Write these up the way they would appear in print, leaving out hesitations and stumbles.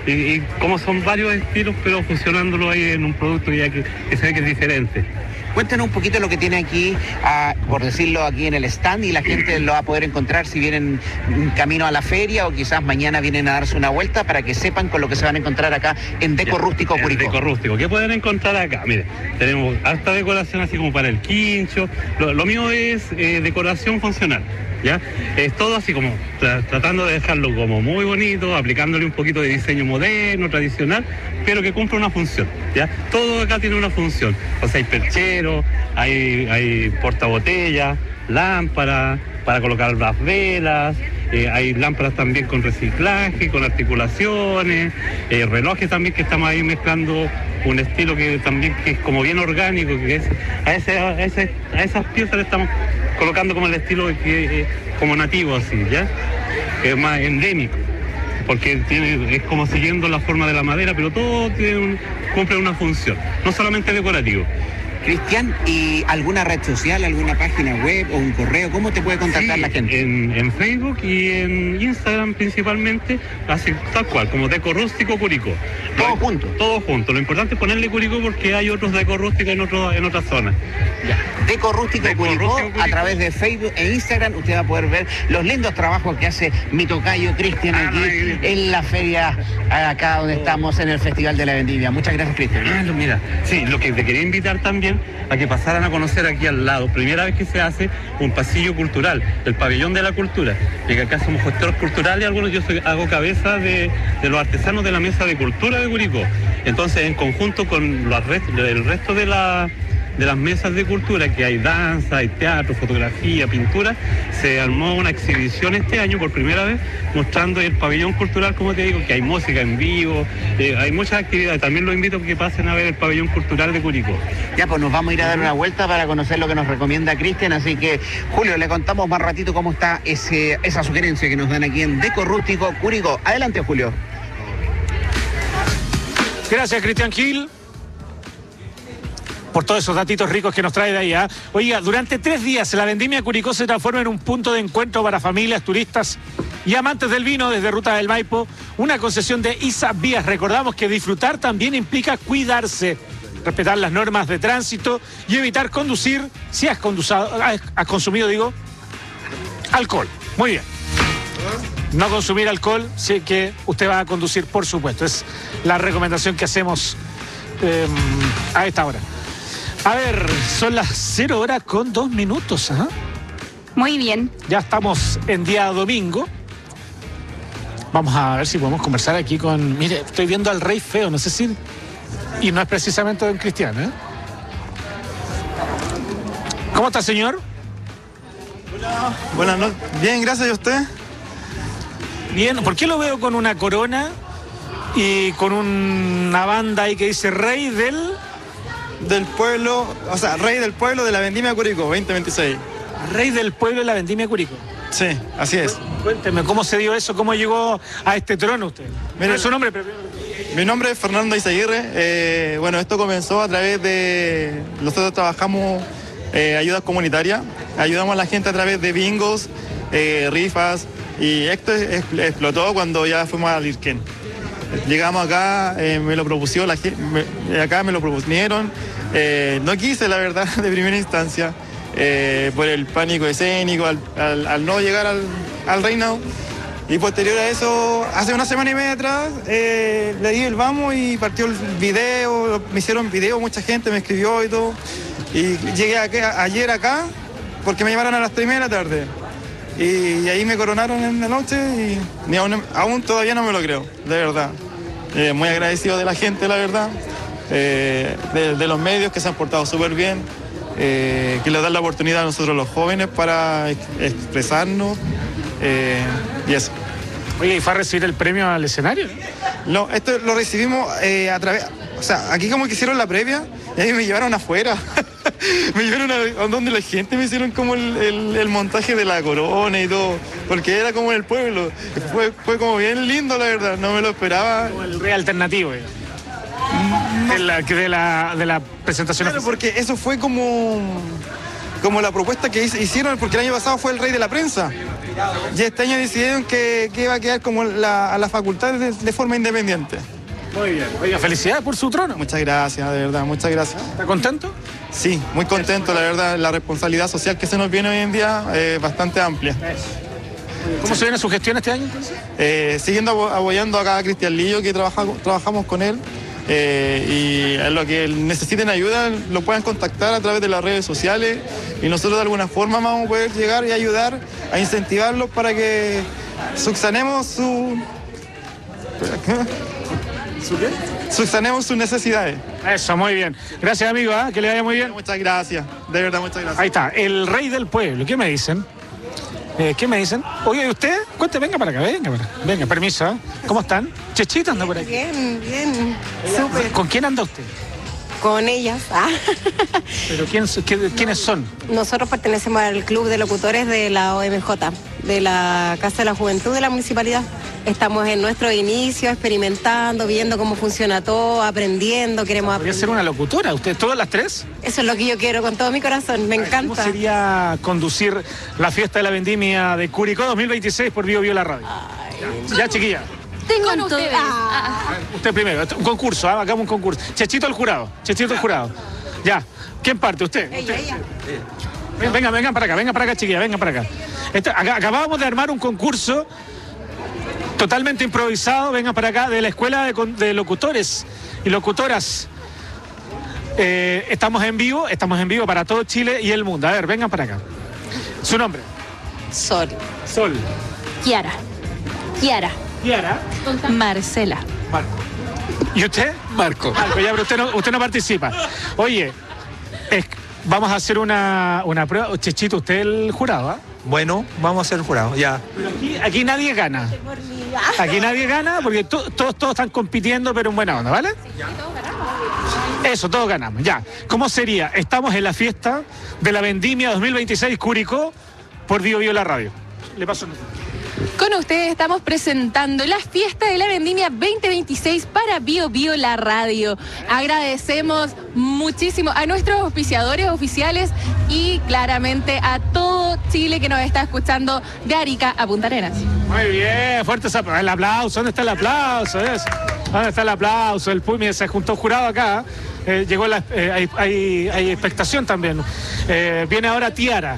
y como son varios estilos, pero fusionándolo ahí en un producto ya que se ve que es diferente. Cuéntanos un poquito lo que tiene aquí, por decirlo, aquí en el stand, y la gente lo va a poder encontrar si vienen camino a la feria o quizás mañana vienen a darse una vuelta, para que sepan con lo que se van a encontrar acá en Deco Rústico Curicó. Deco Rústico, ¿qué pueden encontrar acá? Mire, tenemos harta decoración así como para el quincho. Lo mío es decoración funcional, ¿ya? Es todo así como tratando de dejarlo como muy bonito, aplicándole un poquito de diseño moderno, tradicional, pero que cumple una función, ¿ya? Todo acá tiene una función. O sea, hay percheros, hay portabotellas, lámparas para colocar las velas, hay lámparas también con reciclaje, con articulaciones, relojes también, que estamos ahí mezclando un estilo que también que es como bien orgánico, que es a esas piezas le estamos colocando como el estilo que como nativo, así, ¿ya? Es más endémico, porque es como siguiendo la forma de la madera, pero todo cumple una función, no solamente decorativo. Cristian, ¿y alguna red social, alguna página web o un correo? ¿Cómo te puede contactar la gente? En Facebook y en Instagram principalmente, así tal cual, como Deco Rústico Curicó. ¿Todo junto? Todo junto. Lo importante es ponerle Curicó porque hay otros Deco Rústico en otras zonas. Ya. Deco Rústico Curicó, a través de Facebook e Instagram, usted va a poder ver los lindos trabajos que hace mi tocayo Cristian aquí en la feria, acá donde estamos en el Festival de la Vendimia. Muchas gracias, Cristian. Mira, sí, lo que te quería invitar también a que pasaran a conocer aquí al lado, primera vez que se hace un pasillo cultural, el pabellón de la cultura, y que acá somos gestores culturales, hago cabeza de los artesanos de la mesa de cultura de Curicó. Entonces, en conjunto con el resto de las mesas de cultura, que hay danza, hay teatro, fotografía, pintura, se armó una exhibición este año por primera vez, mostrando el pabellón cultural, como te digo, que hay música en vivo, hay muchas actividades. También los invito a que pasen a ver el pabellón cultural de Curicó. Ya, pues nos vamos a ir a dar una vuelta para conocer lo que nos recomienda Cristian, así que, Julio, le contamos más ratito cómo está esa sugerencia que nos dan aquí en Deco Rústico Curicó. Adelante, Julio. Gracias, Cristian Gil, por todos esos datitos ricos que nos trae de ahí. Oiga, durante 3 días la Vendimia Curicó se transforma en un punto de encuentro para familias, turistas y amantes del vino desde Ruta del Maipo, una concesión de ISA Vías. Recordamos que disfrutar también implica cuidarse, respetar las normas de tránsito y evitar conducir si has consumido alcohol. Muy bien. No consumir alcohol si que usted va a conducir, por supuesto. Es la recomendación que hacemos a esta hora. A ver, son las 0:02. Muy bien. Ya estamos en día domingo. Vamos a ver si podemos conversar aquí con... Mire, estoy viendo al Rey Feo, no sé si... Y no es precisamente don Cristian, ¿eh? ¿Cómo está, señor? Hola. Buenas noches. Bien, gracias. ¿Y usted? Bien. ¿Por qué lo veo con una corona y con una banda ahí que dice Rey del pueblo, o sea, Rey del pueblo de la Vendimia Curicó 2026. Rey del pueblo de la Vendimia Curicó. Sí, así es. Cuénteme, ¿cómo se dio eso? ¿Cómo llegó a este trono usted? Mire, ¿Su nombre? Mi nombre es Fernando Izaguirre. Bueno, esto comenzó a través de... Nosotros trabajamos ayudas comunitarias. Ayudamos a la gente a través de bingos, rifas. Y esto explotó cuando ya fuimos al Irquén. Llegamos acá, me lo propusieron la gente, acá me lo propusieron. No quise, la verdad, de primera instancia, por el pánico escénico, al no llegar al reinado. Y posterior a eso, hace una semana y media atrás, le di el vamos y partió el video, me hicieron video, mucha gente me escribió y todo. Y llegué ayer acá porque me llamaron a las 3:30 de la tarde. Y ahí me coronaron en la noche y aún todavía no me lo creo, de verdad. Muy agradecido de la gente, la verdad, de los medios que se han portado súper bien, que les dan la oportunidad a nosotros los jóvenes para expresarnos y eso. Oye, ¿y fue a recibir el premio al escenario? No, esto lo recibimos a través, o sea, aquí como que hicieron la previa y ahí me llevaron afuera. Me llevaron a donde la gente me hicieron como el montaje de la corona y todo, porque era como en el pueblo. Fue como bien lindo, la verdad, no me lo esperaba. Como el rey alternativo, no. de la presentación. Claro, porque eso fue como como la propuesta que hicieron, porque el año pasado fue el rey de la prensa. Y este año decidieron que iba a quedar como a la facultad de forma independiente. Muy bien. Oiga, felicidades por su trono. Muchas gracias, de verdad, muchas gracias. ¿Está contento? Sí, muy contento, la verdad, la responsabilidad social que se nos viene hoy en día es bastante amplia. ¿Cómo se viene su gestión este año entonces? Siguiendo apoyando acá a Cristian Lillo, que trabajamos con él, y en lo que necesiten ayuda lo puedan contactar a través de las redes sociales y nosotros de alguna forma vamos a poder llegar y ayudar a incentivarlos para que subsanemos subsanemos sus necesidades. Eso, muy bien. Gracias, amigo, que le vaya muy bien. Muchas gracias, de verdad, muchas gracias. Ahí está, el rey del pueblo. ¿Qué me dicen? ¿Qué me dicen? Oye, ¿usted? Cuénteme, venga para acá, venga, permiso. ¿Cómo están? Chechito anda por aquí. Bien, súper. ¿Con quién anda usted? Con ellas. ¿Pero quiénes son? Nosotros pertenecemos al club de locutores de la OMJ, de la Casa de la Juventud de la Municipalidad. Estamos en nuestro inicio, experimentando, viendo cómo funciona todo, aprendiendo, queremos ¿Podría aprender. ser una locutora? ¿Usted, todas las tres? Eso es lo que yo quiero con todo mi corazón, me encanta. ¿Cómo sería conducir la fiesta de la vendimia de Curicó 2026 por Bio la radio? Ya, chiquilla. Tengo con ustedes. Usted primero, un concurso, hagamos un concurso. Chechito el jurado. Ya, ¿quién parte? ¿Usted? Ella. Vengan para acá, chiquilla, vengan para acá. Acabamos de armar un concurso totalmente improvisado, vengan para acá, de la Escuela de Locutores y Locutoras. Estamos en vivo para todo Chile y el mundo. A ver, vengan para acá. ¿Su nombre? Sol. Kiara. Kiara. Marcela. Marco. ¿Y usted? Marco. Ya, pero usted no participa. Oye, vamos a hacer una prueba. Chechito, usted es el jurado, ¿ah? Bueno, vamos a ser jurados, ya. Pero aquí nadie gana. Aquí nadie gana porque todos están compitiendo, pero en buena onda, ¿vale? Eso, todos ganamos, ya. ¿Cómo sería? Estamos en la fiesta de la Vendimia 2026 Curicó por Bio la radio. Le paso. Con ustedes estamos presentando la fiesta de la Vendimia 2026 para Bio la radio. Agradecemos muchísimo a nuestros auspiciadores oficiales y claramente a todo Chile que nos está escuchando de Arica a Punta Arenas. Muy bien, fuerte el aplauso. ¿Dónde está el aplauso? ¿Dónde está el aplauso? El Pumi se juntó jurado acá. Llegó hay expectación también. Viene ahora Tiara,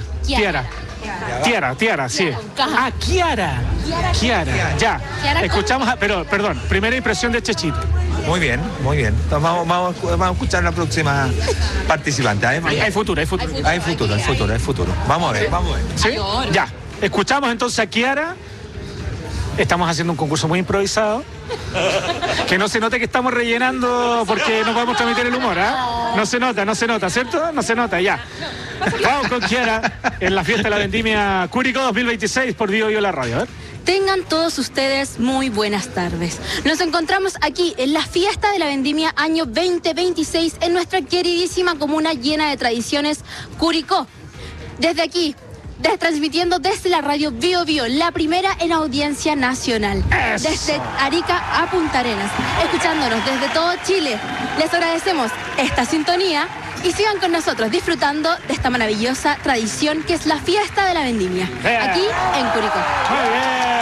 sí. Kiara. Ya. Escuchamos, pero perdón, primera impresión de Chechito. Muy bien. Entonces vamos a escuchar la próxima participante. Hay futuro. Hay futuro. Vamos a ver. ¿Sí? Ya. Escuchamos entonces a Kiara. Estamos haciendo un concurso muy improvisado. Que no se note que estamos rellenando porque no podemos transmitir el humor, ¿ah? No se nota, ¿cierto? No se nota, ya. Vamos con Kiara en la fiesta de la Vendimia Curicó 2026 por Bio la radio. Tengan todos ustedes muy buenas tardes. Nos encontramos aquí en la fiesta de la Vendimia año 2026 en nuestra queridísima comuna llena de tradiciones, Curicó. Desde aquí, transmitiendo desde la radio Bio, la primera en audiencia nacional. ¡Eso! Desde Arica a Punta Arenas, escuchándonos desde todo Chile. Les agradecemos esta sintonía y sigan con nosotros disfrutando de esta maravillosa tradición que es la fiesta de la Vendimia, aquí en Curicó. Muy bien.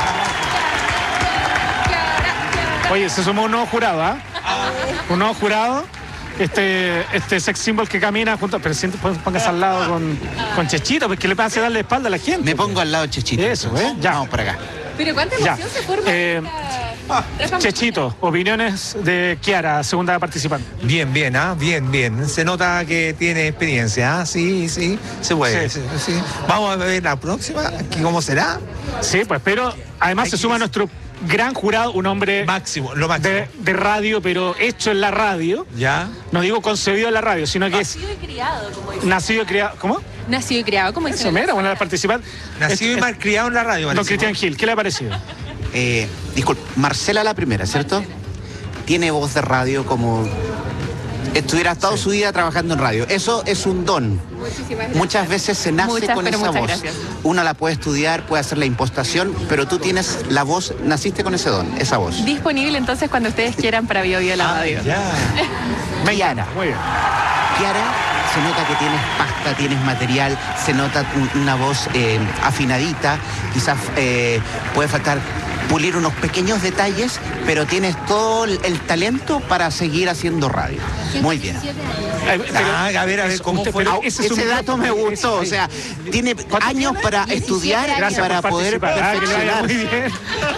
Oye, se sumó un nuevo jurado, ¿ah? Un nuevo jurado. Este sex symbol que camina junto, pero póngase al lado con Chechito, porque le pasa a darle espalda a la gente. Me pongo al lado de Chechito. Eso, ya. Vamos para acá. Pero cuánta emoción se forma. Chechito, opiniones de Kiara, segunda participante. Bien, bien. Se nota que tiene experiencia, Sí, se puede. Sí. Vamos a ver la próxima, ¿cómo será? Sí, pues, pero además se suma nuestro gran jurado, un hombre lo máximo. De radio, pero hecho en la radio. Ya. No digo concebido en la radio, sino que Nacido y criado, como dicen. nacido y criado. ¿Cómo? Nacido y criado, como dicen. Eso, mira, una de las participantes. Nacido y malcriado en la radio. Don Cristian Gil, ¿qué le ha parecido? Disculpe, Marcela la primera, ¿cierto? Tiene voz de radio como estuviera toda su vida trabajando en radio. Eso es un don. Muchas veces se nace con esa voz. Gracias. Uno la puede estudiar, puede hacer la impostación, pero tú tienes la voz, naciste con ese don, esa voz. Disponible entonces cuando ustedes quieran para Bio la radio. Ya. Kiara. Muy bien. Kiara se nota que tienes pasta, tienes material, se nota una voz afinadita, quizás puede faltar pulir unos pequeños detalles, pero tienes todo el talento para seguir haciendo radio. Muy bien. A ver, ¿cómo fue? Ese dato me gustó, o sea, tiene años para estudiar y para poder perfeccionar. Muy bien.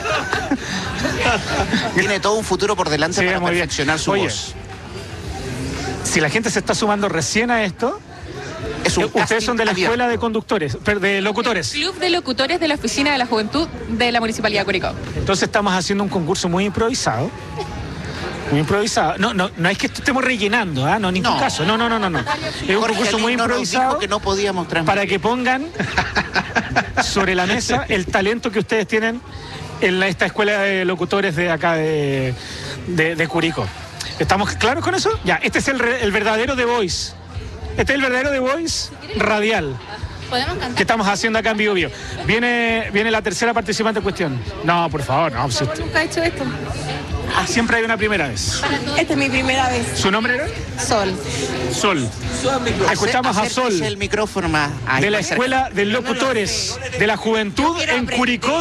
Tiene todo un futuro por delante Sí, para muy bien. perfeccionar su Oye, voz. Si la gente se está sumando recién a esto, Es un ustedes casting son de la abierto. escuela de conductores, de locutores. Club de Locutores de la Oficina de la Juventud de la Municipalidad de Curicó. Entonces estamos haciendo un concurso muy improvisado. Muy improvisado. No es que estemos rellenando, ¿ah? No, en ningún No. caso. No. Es un Jorge concurso muy Alino nos improvisado dijo que no podíamos transmitir. para que pongan sobre la mesa el talento que ustedes tienen en esta escuela de locutores de acá de Curicó. ¿Estamos claros con eso? Ya, este es el verdadero The Voice. Este es el verdadero The Voice radial ¿Podemos cantar? que estamos haciendo acá en Vivo Vivo. Viene la tercera participante en cuestión. No, por favor, no. Si usted- Nunca he hecho esto. siempre hay una primera vez. Esta es mi primera vez. ¿Su nombre era? Sol. Sol. Escuchamos a Sol, Acérquese el micrófono más. Ahí, de la más cerca. Escuela de Locutores de la Juventud quiero en aprender. Curicó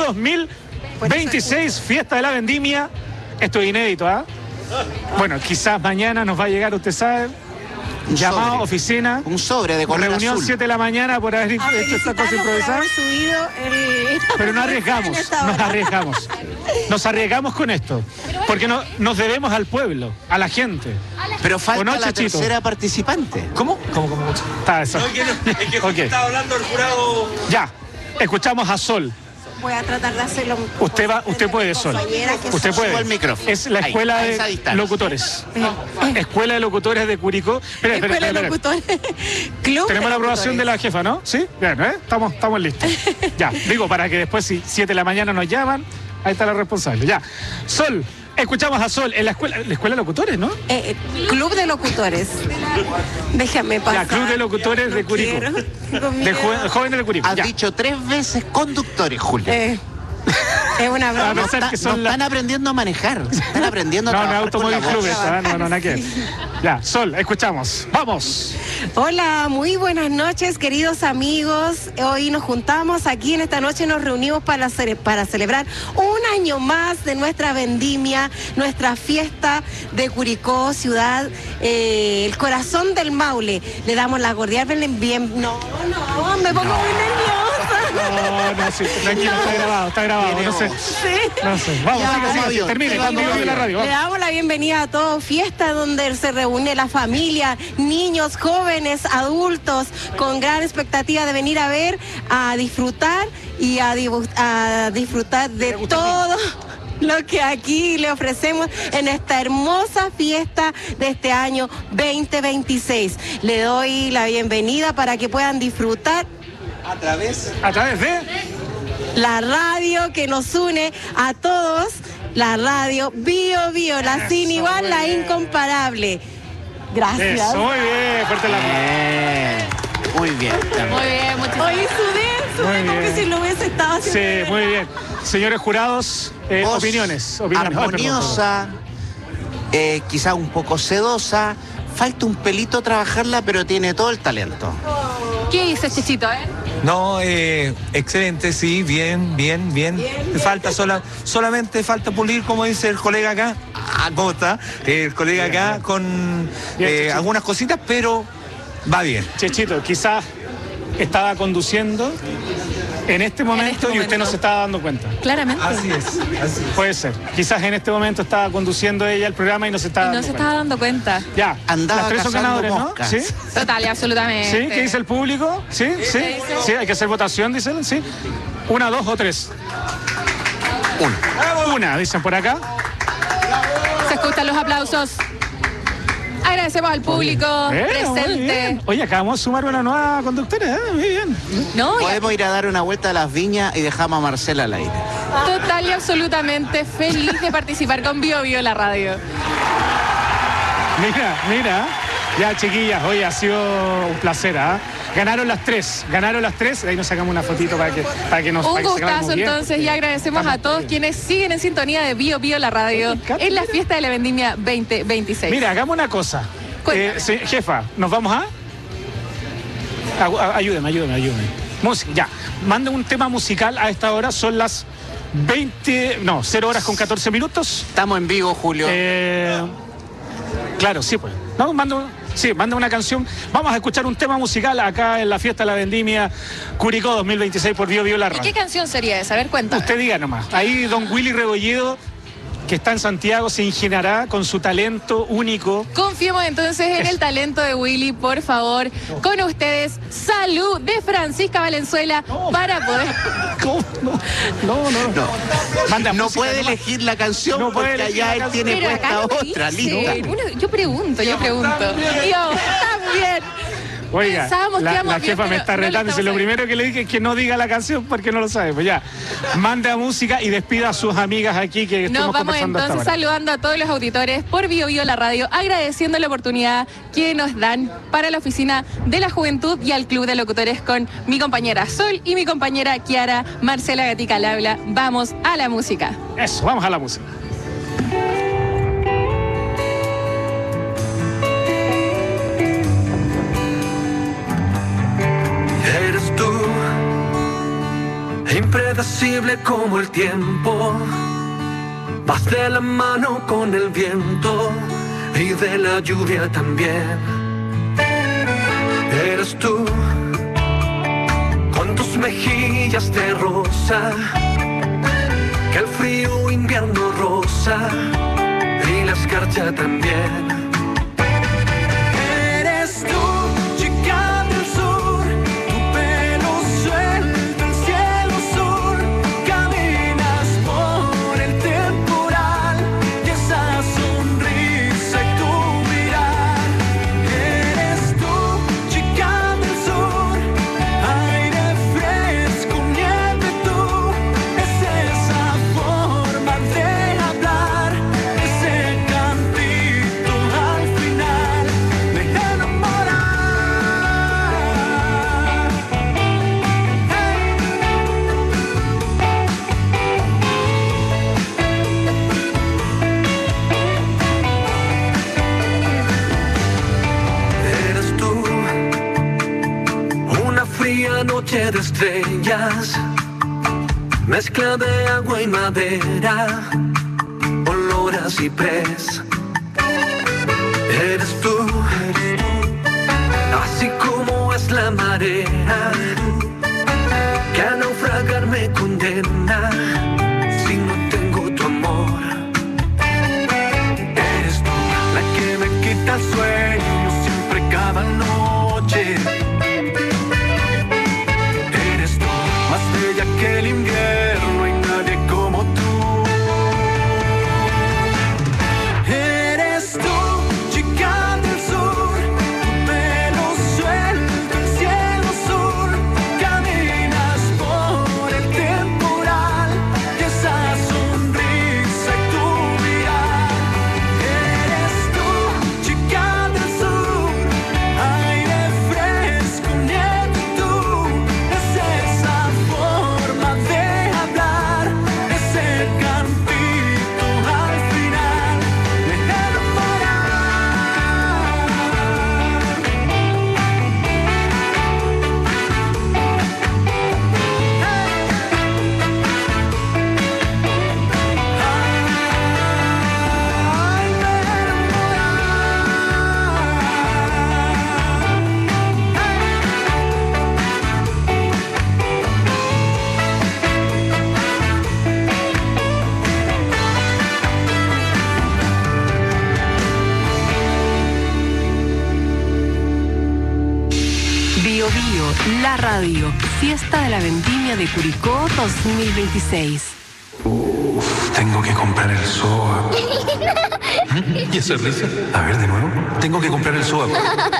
2026, Fiesta de la Vendimia. Esto es inédito, ¿ah? Bueno, quizás mañana nos va a llegar, usted sabe, Un llamado, sobre. oficina, Un sobre de color reunión azul. 7 de la mañana por haber hecho esta cosa improvisada. Pero no arriesgamos, nos arriesgamos con esto, porque nos debemos al pueblo, a la gente. Pero ¿O falta no, la Chechito? tercera participante. ¿Cómo? Está eso. Ok. Estaba hablando el jurado. Ya, escuchamos a Sol. Voy a tratar de hacerlo. Usted puede, Sol. Usted Suba el puede. micrófono. Es la Ahí, escuela a esa de distancia. locutores. Escuela de locutores de Curicó. Espera. Escuela de locutores. Club Tenemos de la aprobación de locutores. la jefa, ¿no? Sí. Bien, ¿eh? Estamos listos. Ya, digo, para que después, si 7 de la mañana nos llaman, ahí está la responsable. Ya. Sol, escuchamos a Sol en la escuela de locutores, ¿no? Club de locutores. Déjame pasar. Ya, Club de Locutores No de Curicó. quiero. Tengo De miedo. jóvenes de Curicó. Has Ya. dicho 3 veces conductores, Julio. Es una broma. A pesar que son no la- están aprendiendo a manejar. Están aprendiendo a No, trabajar con la Automóvil voz. Club esta, no, nada que ver. Ya, Sol, escuchamos. ¡Vamos! Hola, muy buenas noches, queridos amigos. Hoy nos juntamos aquí en esta noche, nos reunimos para celebrar un año más de nuestra vendimia, nuestra fiesta de Curicó, ciudad, el corazón del Maule. Le damos la cordial bien. No, me pongo muy nerviosa. No, sí, tranquilo, está grabado, no sé. Sí. No sé. Vamos, Ya, sigue, vamos, avión. termine, Sí, conmigo vamos, en la radio. Le Vamos. damos la bienvenida a todos, fiesta donde se reúne la familia, niños, jóvenes, adultos, con gran expectativa de venir a ver, a disfrutar y a disfrutar de todo lo que aquí le ofrecemos en esta hermosa fiesta de este año 2026. Le doy la bienvenida para que puedan disfrutar A través. A través de... la radio que nos une a todos, la radio Bio Bio, la sin igual, la incomparable. Gracias. Eso, muy bien, fuerte la mano. Muy bien. Muy bien, muchísimas Hoy sudé Muy como bien. que si lo hubiese estado haciendo. Sí, muy bien. Señores jurados, Voz opiniones. Armoniosa, quizá un poco sedosa. Falta un pelito trabajarla, pero tiene todo el talento. ¿Qué dice Chechito, No, excelente, sí, bien. Falta solamente falta pulir, como dice el colega acá. ¿Cómo está? El colega acá con Bien, Chechito. algunas cositas, pero va bien. Chechito, quizás estaba conduciendo en este momento y usted no se estaba dando cuenta. Claramente. Así es. Puede ser. Quizás en este momento estaba conduciendo ella el programa y no se estaba Y no dando se cuenta. estaba dando cuenta. Ya, Andaba las tres son cazando ganadores, ¿no? moscas. ¿Sí? Total y absolutamente. ¿Sí? ¿Qué dice el público? ¿Sí? ¿Sí? ¿Sí? ¿Hay que hacer votación, dicen? ¿Sí? ¿Una, dos o tres? Una, dicen por acá. Se escuchan los aplausos. Agradecemos al público Muy presente. bien. Oye, acabamos de sumar una nueva conductora, ¿eh? Muy bien. No, y Podemos ir a dar una vuelta a las viñas y dejamos a Marcela al aire. total y absolutamente feliz de participar con Bio Bio la radio. Mira. Ya, chiquillas, hoy ha sido un placer, ¿ah? Ganaron las tres. Ahí nos sacamos una fotito para que nos Un para que se gustazo veamos bien, entonces porque y agradecemos a estamos todos bien. quienes siguen en sintonía de Bio Bio la radio Me encanta. en la fiesta de la vendimia 2026. Mira, hagamos una cosa. Cuéntame. Jefa, ¿nos vamos a? Ayúdeme. Música, ya. Manda un tema musical a esta hora, son las 0 horas con 14 minutos. Estamos en vivo, Julio. Claro, sí, pues. No, manda una canción. Vamos a escuchar un tema musical acá en la fiesta de la vendimia Curicó 2026 por Bio La Radio. ¿Y qué canción sería esa? A ver, cuéntame. Usted diga nomás. Ahí don Willy Rebolledo, que está en Santiago, se ingeniará con su talento único. Confiemos entonces en el talento de Willy, por favor. Con ustedes, Salud de Francisca Valenzuela para poder... ¿Cómo? No. Manda no música, puede nomás. elegir la canción No puede porque elegir allá la él canción. tiene Pero puesta acá no otra, dice. lista. Yo pregunto. Yo también. Oiga, Pensábamos que la íbamos bien, jefa me pero está no lo retando. estamos Lo sabiendo. primero que le dije es que no diga la canción porque no lo sabe. Pues ya, manda música y despida a sus amigas aquí que Nos estamos vamos conversando hasta entonces ahora. saludando a todos los auditores por Bio La Radio, agradeciendo la oportunidad que nos dan para la Oficina de la Juventud y al Club de Locutores con mi compañera Sol y mi compañera Kiara Marcela Gatica al habla. Vamos a la música. Eso, vamos a la música. Eres tú, impredecible como el tiempo, vas de la mano con el viento y de la lluvia también. Eres tú, con tus mejillas de rosa, que el frío invierno rosa y la escarcha también. Eres tú, chica del sur, tu pelo suelto, el cielo azul, caminas por el temporal y esa sonrisa y tu mirar. Eres tú, chica del sur, aire fresco, nieve tú, es esa forma de hablar, ese cantito al final me enamora. Eres tú, una fría noche de estrellas, mezcla de agua y madera, olor a ciprés. Eres tú, así como es la marea, que a naufragar me condena si no tengo tu amor. Eres tú, la que me quita el sueño siempre cada noche. Eres tú, más bella que el invierno y nadie como tú. Eres tú, chica del sur, tu pelo suelto, el cielo azul, caminas por el temporal y esa sonrisa y tu mirar. Eres tú, chica del sur, aire fresco, nieve tú, es esa forma de hablar, ese cantito al final me enamora. Bio La Radio, fiesta de la vendimia de Curicó 2026. Tengo que comprar el SOA. ¿Y esa risa? A ver, de nuevo. Tengo que comprar el SOA.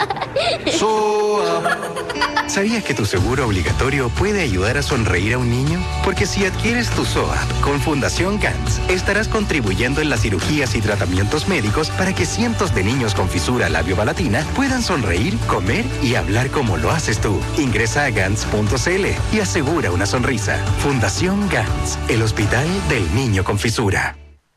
SOA. ¿Sabías que tu seguro obligatorio puede ayudar a sonreír a un niño? Porque si adquieres tu SOAP con Fundación GANS, estarás contribuyendo en las cirugías y tratamientos médicos para que cientos de niños con fisura labiopalatina puedan sonreír, comer y hablar como lo haces tú. Ingresa a GANS.cl y asegura una sonrisa. Fundación GANS, el hospital del niño con fisura.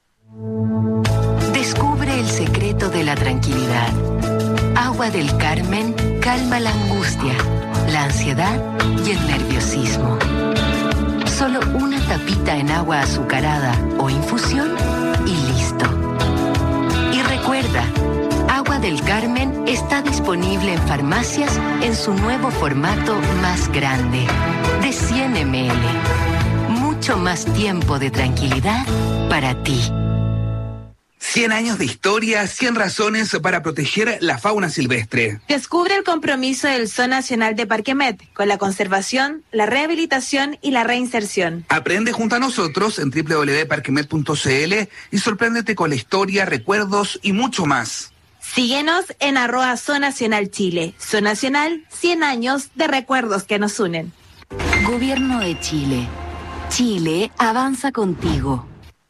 Descubre el secreto de la tranquilidad. Agua del Carmen calma la angustia, la ansiedad y el nerviosismo. Solo una tapita en agua azucarada o infusión y listo. Y recuerda, Agua del Carmen está disponible en farmacias en su nuevo formato más grande, de 100 ml. Mucho más tiempo de tranquilidad para ti. 100 años de historia, 100 razones para proteger la fauna silvestre. Descubre el compromiso del Zoo Nacional de Parque Met con la conservación, la rehabilitación y la reinserción. Aprende junto a nosotros en www.parquemet.cl y sorpréndete con la historia, recuerdos y mucho más. Síguenos en @Zoo Nacional Chile. Zoo Nacional, 100 años de recuerdos que nos unen. Gobierno de Chile. Chile avanza contigo.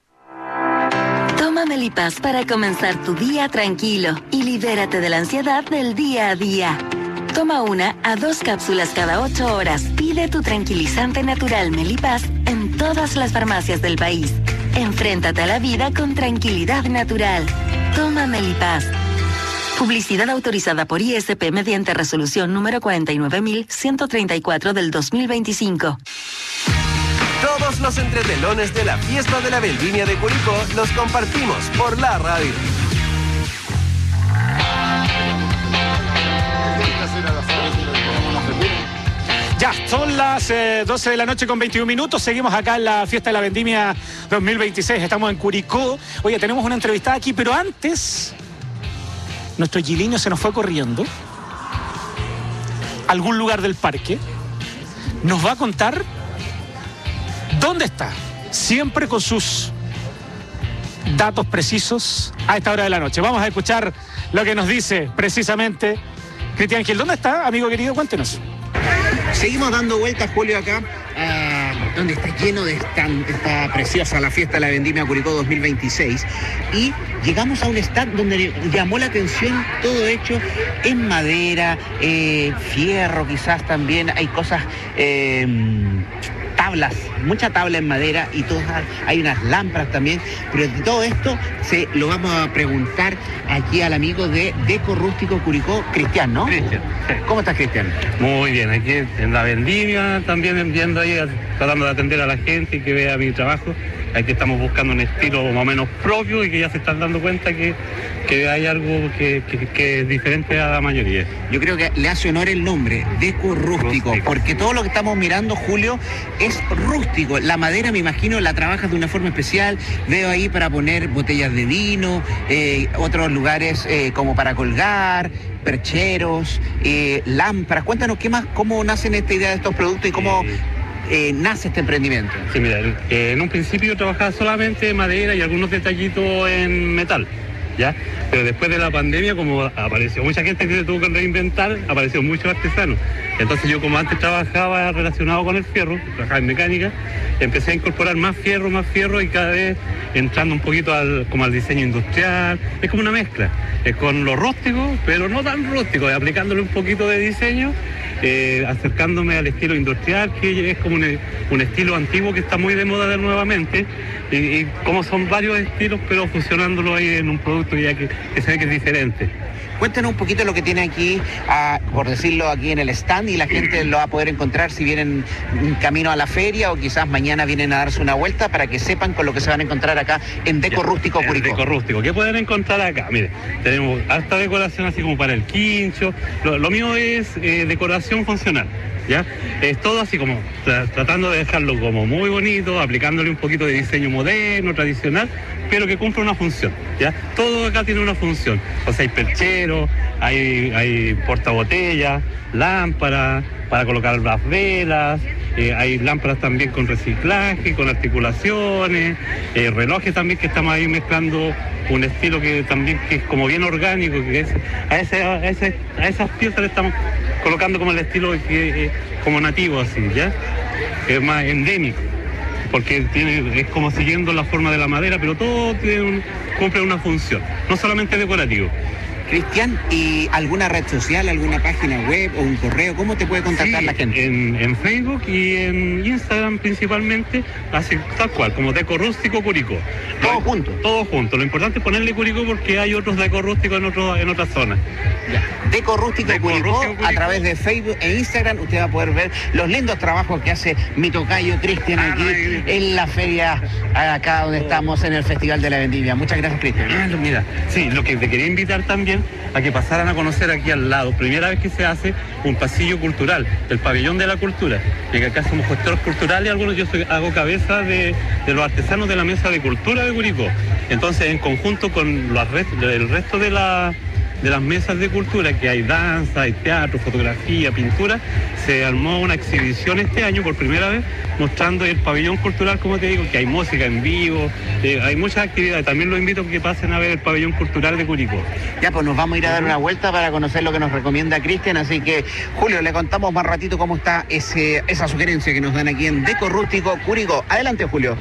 Toma Melipaz para comenzar tu día tranquilo y libérate de la ansiedad del día a día. Toma 1 a 2 cápsulas cada 8 horas. Pide tu tranquilizante natural Melipaz en todas las farmacias del país. Enfréntate a la vida con tranquilidad natural. Toma Melipaz. Publicidad autorizada por ISP mediante resolución número 49.134 del 2025. Todos los entretelones de la fiesta de la Vendimia de Curicó los compartimos por la radio. Ya, son las 12 de la noche con 21 minutos. Seguimos acá en la fiesta de la Vendimia 2026. Estamos en Curicó. Oye, tenemos una entrevistada aquí, pero antes, nuestro Gilinho se nos fue corriendo a algún lugar del parque. Nos va a contar dónde está, siempre con sus datos precisos a esta hora de la noche. Vamos a escuchar lo que nos dice precisamente Cristian Gil. ¿Dónde está, amigo querido? Cuéntenos. Seguimos dando vueltas, Julio, acá, donde está lleno de stand, está preciosa la fiesta de la Vendimia Curicó 2026. Y llegamos a un stand donde llamó la atención todo hecho en madera, fierro quizás también, hay cosas... tablas, mucha tabla en madera y todas, hay unas lámparas también, pero de todo esto se lo vamos a preguntar aquí al amigo de Deco Rústico Curicó, Cristian, ¿no? Cristian. Sí. ¿Cómo estás, Cristian? Muy bien, aquí en la Vendimia también viendo ahí, tratando de atender a la gente y que vea mi trabajo. Aquí estamos buscando un estilo más o menos propio y que ya se están dando cuenta que hay algo que es diferente a la mayoría. Yo creo que le hace honor el nombre, Deco Rústico, porque todo lo que estamos mirando, Julio, es rústico. La madera, me imagino, la trabajas de una forma especial. Veo ahí para poner botellas de vino, otros lugares como para colgar, percheros, lámparas. Cuéntanos qué más, cómo nacen esta idea de estos productos y cómo... nace este emprendimiento. Sí, mira, en un principio yo trabajaba solamente madera y algunos detallitos en metal, ¿ya? Pero después de la pandemia, como apareció mucha gente que se tuvo que reinventar, apareció muchos artesanos. Entonces yo, como antes trabajaba relacionado con el fierro, trabajaba en mecánica, empecé a incorporar más fierro y cada vez entrando un poquito como al diseño industrial. Es como una mezcla, es con lo rústico, pero no tan rústico, aplicándole un poquito de diseño, acercándome al estilo industrial, que es como un estilo antiguo que está muy de moda nuevamente, y como son varios estilos, pero fusionándolo ahí en un producto ya que se ve que es diferente. Cuéntanos un poquito lo que tiene aquí, por decirlo, aquí en el stand, y la gente lo va a poder encontrar si vienen camino a la feria o quizás mañana vienen a darse una vuelta, para que sepan con lo que se van a encontrar acá en Deco Rústico Curicó. Deco Rústico, ¿qué pueden encontrar acá? Mire, tenemos harta decoración así como para el quincho. Lo mío es decoración funcional, ¿ya? Es todo así como tratando de dejarlo como muy bonito, aplicándole un poquito de diseño moderno, tradicional, pero que cumple una función, ¿ya? Todo acá tiene una función. O sea, hay percheros, hay portabotellas, lámparas para colocar las velas, hay lámparas también con reciclaje, con articulaciones, relojes también, que estamos ahí mezclando un estilo que también que es como bien orgánico, que a esas piezas le estamos colocando como el estilo que como nativo así, ¿ya? Es más endémico, porque es como siguiendo la forma de la madera, pero todo cumple una función, no solamente decorativo, Cristian, ¿y alguna red social, alguna página web o un correo? ¿Cómo te puede contactar la gente? En Facebook y en Instagram principalmente, así tal cual, como Deco Rústico Curicó. ¿Todo junto? Todo junto. Lo importante es ponerle Curicó porque hay otros Deco Rústico en otras zonas. Deco Rústico Curicó, a través de Facebook e Instagram, usted va a poder ver los lindos trabajos que hace mi tocayo Cristian aquí en la feria, acá donde estamos en el Festival de la Vendimia. Muchas gracias, Cristian. Mira, sí, lo que te quería invitar también a que pasaran a conocer aquí al lado, primera vez que se hace un pasillo cultural, el pabellón de la cultura, y que acá somos gestores culturales, algunos yo hago cabeza de los artesanos de la mesa de cultura de Curicó. Entonces, en conjunto con el resto de las mesas de cultura, que hay danza, hay teatro, fotografía, pintura, se armó una exhibición este año por primera vez mostrando el pabellón cultural, como te digo, que hay música en vivo, hay muchas actividades. También los invito a que pasen a ver el pabellón cultural de Curicó. Ya, pues nos vamos a ir a dar una vuelta para conocer lo que nos recomienda Cristian, así que Julio, le contamos más ratito cómo está esa sugerencia que nos dan aquí en Deco Rústico Curicó. Adelante, Julio.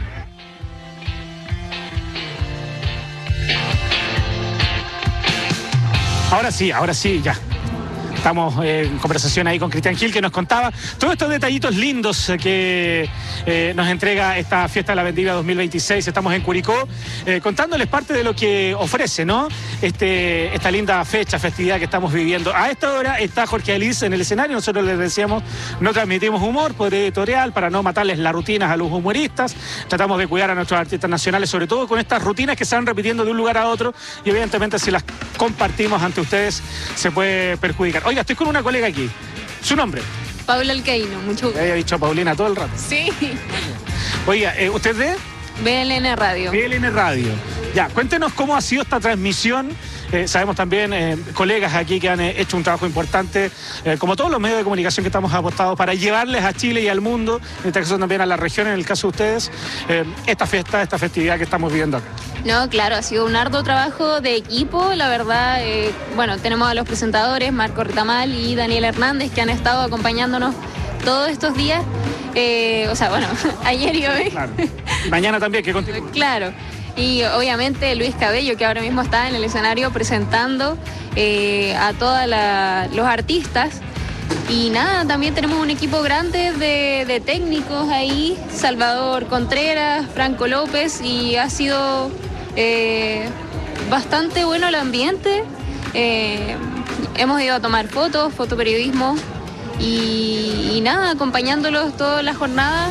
Ahora sí, ya. Estamos en conversación ahí con Cristian Gil, que nos contaba todos estos detallitos lindos que nos entrega esta fiesta de la Vendimia 2026. Estamos en Curicó, contándoles parte de lo que ofrece, ¿no? Esta linda festividad que estamos viviendo. A esta hora está Jorge Alice en el escenario. Nosotros les decíamos, no transmitimos humor, poder editorial, para no matarles las rutinas a los humoristas. Tratamos de cuidar a nuestros artistas nacionales, sobre todo con estas rutinas que se van repitiendo de un lugar a otro, y evidentemente si las compartimos ante ustedes se puede perjudicar. Oiga, estoy con una colega aquí. ¿Su nombre? Paula Alcaíno, mucho gusto. Me había dicho Paulina todo el rato. Sí. Oiga, ¿usted de? BLN Radio. BLN Radio. Ya, cuéntenos cómo ha sido esta transmisión. Sabemos también colegas aquí que han hecho un trabajo importante, como todos los medios de comunicación que estamos apostados para llevarles a Chile y al mundo, en este caso también a la región, en el caso de ustedes, esta festividad que estamos viviendo acá. No, claro, ha sido un arduo trabajo de equipo, la verdad. Bueno, tenemos a los presentadores, Marco Retamal y Daniel Hernández, que han estado acompañándonos todos estos días. Ayer y hoy. Claro. Y mañana también, que continúa. Claro. Y obviamente Luis Cabello, que ahora mismo está en el escenario presentando a todos los artistas. Y nada, también tenemos un equipo grande de técnicos ahí, Salvador Contreras, Franco López, y ha sido bastante bueno el ambiente. Hemos ido a tomar fotos, fotoperiodismo, y nada, acompañándolos todas las jornadas,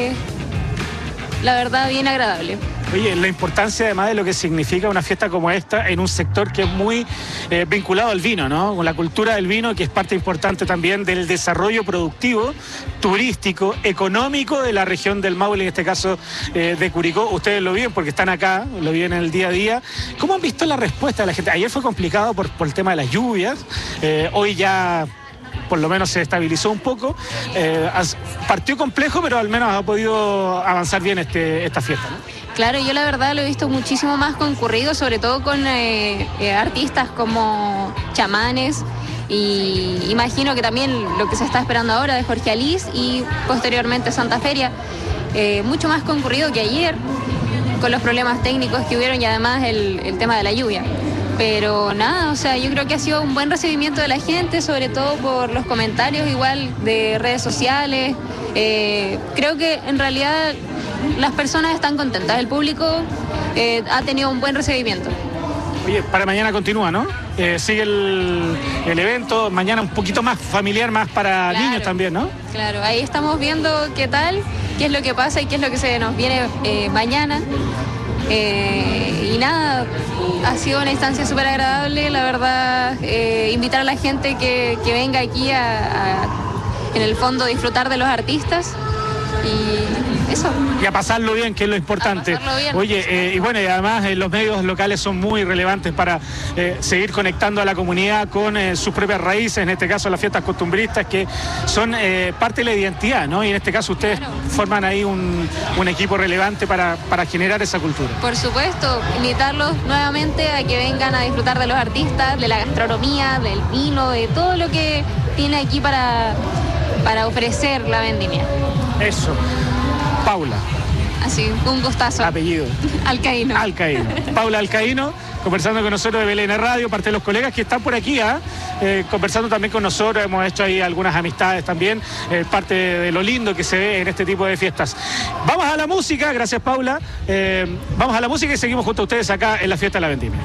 la verdad bien agradable. Oye, la importancia además de lo que significa una fiesta como esta en un sector que es muy vinculado al vino, ¿no? Con la cultura del vino, que es parte importante también del desarrollo productivo, turístico, económico de la región del Maule, en este caso de Curicó. Ustedes lo viven porque están acá, lo viven en el día a día. ¿Cómo han visto la respuesta de la gente? Ayer fue complicado por el tema de las lluvias, hoy ya por lo menos se estabilizó un poco. Partió complejo, pero al menos ha podido avanzar bien esta fiesta, ¿no? Claro, yo la verdad lo he visto muchísimo más concurrido, sobre todo con artistas como chamanes, y imagino que también lo que se está esperando ahora de Jorge Alice y posteriormente Santa Feria, mucho más concurrido que ayer, con los problemas técnicos que hubieron y además el tema de la lluvia. Pero nada, o sea, yo creo que ha sido un buen recibimiento de la gente, sobre todo por los comentarios igual de redes sociales. Creo que en realidad las personas están contentas, el público ha tenido un buen recibimiento. Oye, para mañana continúa, ¿no? Sigue el evento, mañana un poquito más familiar, más para niños también, ¿no? Claro, ahí estamos viendo qué tal, qué es lo que pasa y qué es lo que se nos viene mañana. Y nada, ha sido una instancia súper agradable, la verdad. Invitar a la gente que venga aquí a en el fondo disfrutar de los artistas y eso. Y a pasarlo bien, que es lo importante. Bien. Oye, y bueno, y además los medios locales son muy relevantes para seguir conectando a la comunidad con sus propias raíces, en este caso las fiestas costumbristas, que son parte de la identidad, ¿no? Y en este caso ustedes forman ahí un equipo relevante para generar esa cultura. Por supuesto, invitarlos nuevamente a que vengan a disfrutar de los artistas, de la gastronomía, del vino, de todo lo que tiene aquí para ofrecer la vendimia. Eso. Paula. Así, un gustazo. Apellido. Alcaíno. Paula Alcaíno, conversando con nosotros de BLN Radio, parte de los colegas que están por aquí, conversando también con nosotros. Hemos hecho ahí algunas amistades también, parte de lo lindo que se ve en este tipo de fiestas. Vamos a la música, gracias Paula. Vamos a la música y seguimos junto a ustedes acá en la fiesta de la vendimia.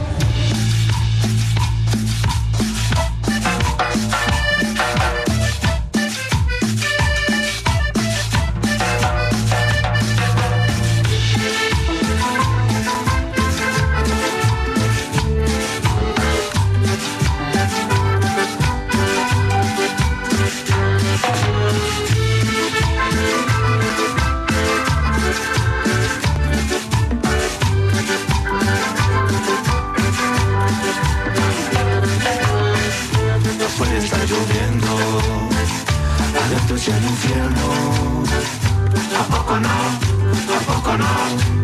Hacia el infierno, ¿a poco no? ¿A poco no?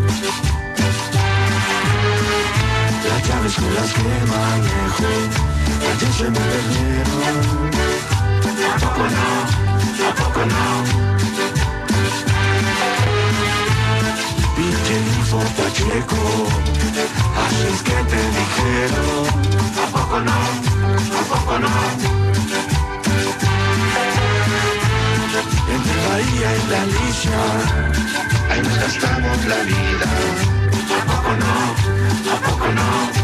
Las llaves con las que manejo, ayer se me perdieron. ¿A poco no? ¿A poco no? Pinche info Pacheco, así es que te dijeron. ¿A poco no? ¿A poco no? Entre Bahía y la Alicia, ahí nos gastamos la vida. ¿A poco no? ¿A poco no?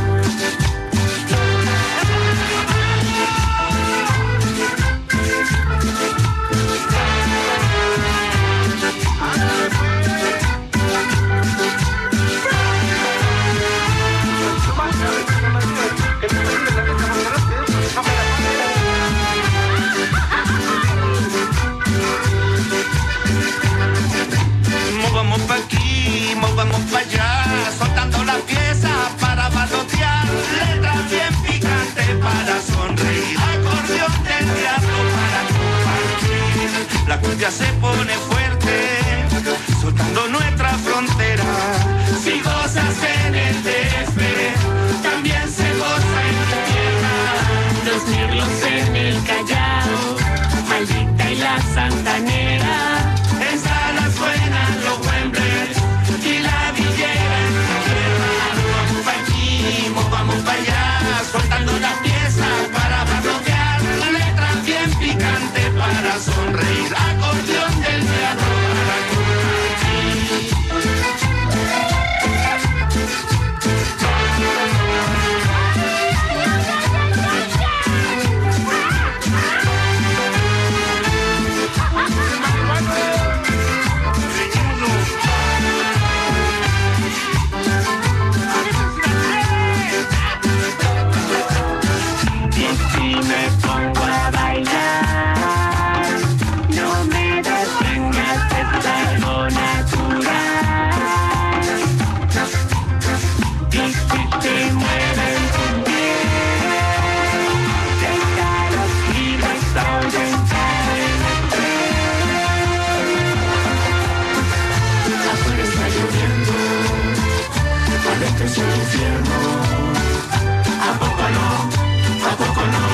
Movamos pa' aquí, movamos pa' allá, soltando la pieza para balotear, letras bien picantes para sonreír, acordeón del diablo para compartir. La cumbia se pone fuerte, soltando nuestra frontera. Si gozas en el DF, también se goza en la tierra. Los mirlos en el Callao, Maldita y la Santanera. Esa la suena los Wembley y la Villera en la tierra. Vamos pa' aquí, vamos pa' allá, soltando la pieza para barroquear. Letras bien picantes para sonreír, acordeón del diablo para compartir. Es el infierno. ¿A poco no? ¿A poco no?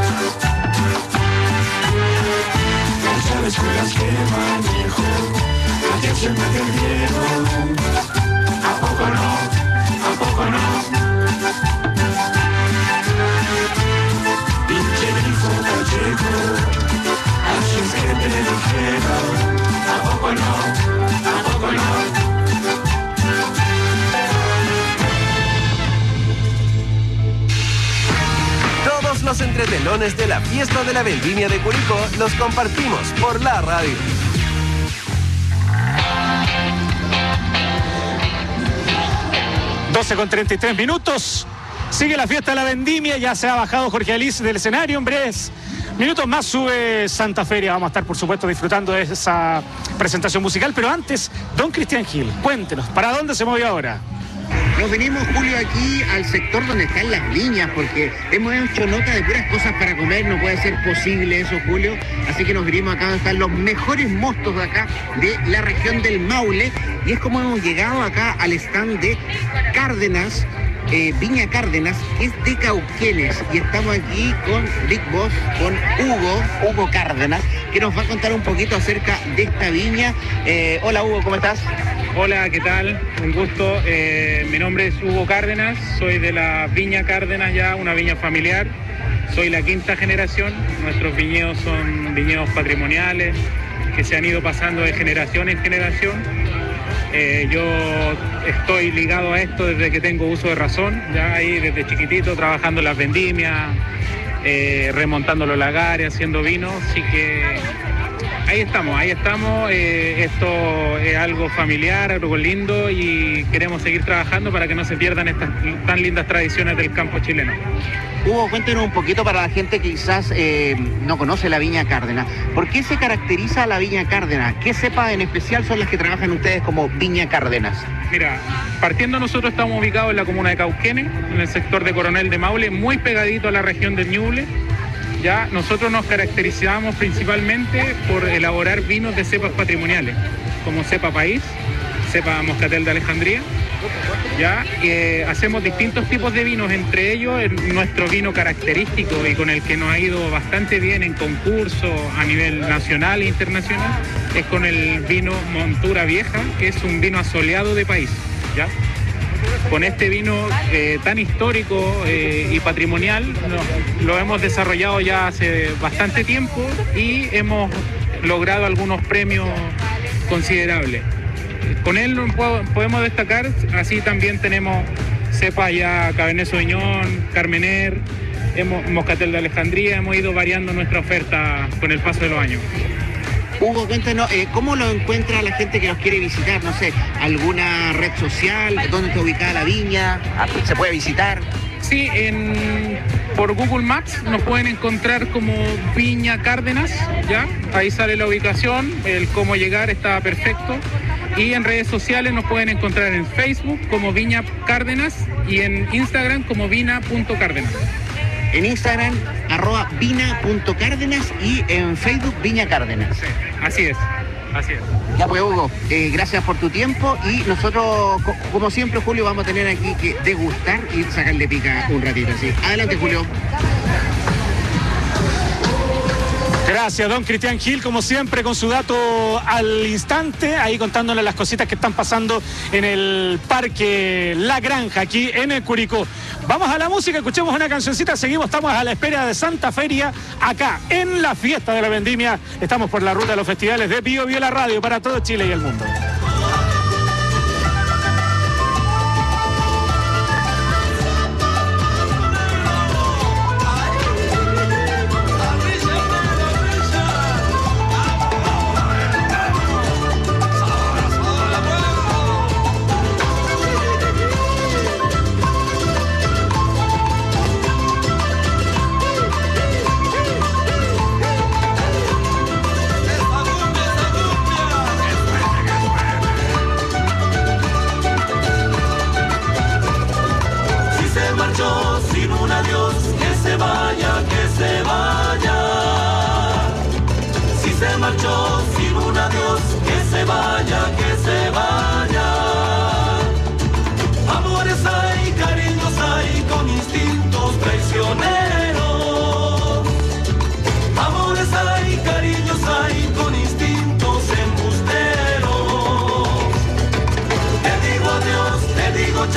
Las llaves con las que manejo, ayer se me perdieron. ¿A poco no? ¿A poco no? Pinche grifo Pacheco, así es que te dijeron. ¿A poco no? ¿A poco no? Todos los entretelones de la fiesta de la vendimia de Curicó los compartimos por la radio. Con 33 minutos. Sigue la fiesta de la vendimia. Ya se ha bajado Jorge Alice del escenario. En breves minutos más sube Santa Feria. Vamos a estar, por supuesto, disfrutando de esa presentación musical. Pero antes, don Cristian Gil, cuéntenos, ¿para dónde se movió ahora? Nos venimos, Julio, aquí al sector donde están las viñas, porque hemos hecho nota de puras cosas para comer, no puede ser posible eso, Julio. Así que nos venimos acá donde están los mejores mostos de acá, de la región del Maule. Y es como hemos llegado acá al stand de Cárdenas, Viña Cárdenas, que es de Cauquenes. Y estamos aquí con Big Boss, con Hugo Cárdenas, que nos va a contar un poquito acerca de esta viña. Hola, Hugo, ¿cómo estás? Hola, ¿qué tal? Un gusto. Mi nombre es Hugo Cárdenas, soy de la Viña Cárdenas ya, una viña familiar. Soy la quinta generación. Nuestros viñedos son viñedos patrimoniales que se han ido pasando de generación en generación. Yo estoy ligado a esto desde que tengo uso de razón, ya ahí desde chiquitito trabajando en las vendimias, remontando los lagares, haciendo vino, así que ahí estamos. Esto es algo familiar, algo lindo y queremos seguir trabajando para que no se pierdan estas tan lindas tradiciones del campo chileno. Hugo, cuéntenos un poquito para la gente que quizás no conoce la Viña Cárdenas. ¿Por qué se caracteriza la Viña Cárdenas? ¿Qué cepas en especial son las que trabajan ustedes como Viña Cárdenas? Mira, partiendo nosotros estamos ubicados en la comuna de Cauquenes, en el sector de Coronel de Maule, muy pegadito a la región del Ñuble. Ya nosotros nos caracterizamos principalmente por elaborar vinos de cepas patrimoniales, como cepa País, cepa Moscatel de Alejandría. Ya hacemos distintos tipos de vinos, entre ellos nuestro vino característico y con el que nos ha ido bastante bien en concursos a nivel nacional e internacional, es con el vino Montura Vieja, que es un vino asoleado de País. ¿Ya? Con este vino tan histórico y patrimonial lo hemos desarrollado ya hace bastante tiempo y hemos logrado algunos premios considerables. Con él podemos destacar, así también tenemos cepas ya Cabernet Sauvignon, Carmener, Moscatel de Alejandría, hemos ido variando nuestra oferta con el paso de los años. Hugo, cuéntanos, ¿cómo lo encuentra la gente que nos quiere visitar? No sé, ¿alguna red social? ¿Dónde está ubicada la viña? ¿Se puede visitar? Sí, por Google Maps nos pueden encontrar como Viña Cárdenas, ¿ya? Ahí sale la ubicación, el cómo llegar está perfecto. Y en redes sociales nos pueden encontrar en Facebook como Viña Cárdenas y en Instagram como vina.cárdenas. En Instagram, @vina.cárdenas y en Facebook, Viña Cárdenas. Sí, así es. Ya pues, Hugo, gracias por tu tiempo y nosotros, como siempre, Julio, vamos a tener aquí que degustar y sacarle pica un ratito. Así. Adelante, Julio. Gracias, don Cristian Gil, como siempre, con su dato al instante, ahí contándoles las cositas que están pasando en el Parque La Granja, aquí en el Curicó. Vamos a la música, escuchemos una cancioncita, seguimos, estamos a la espera de Santa Feria, acá en la fiesta de la vendimia. Estamos por la ruta de los festivales de Bio Bio la Radio para todo Chile y el mundo.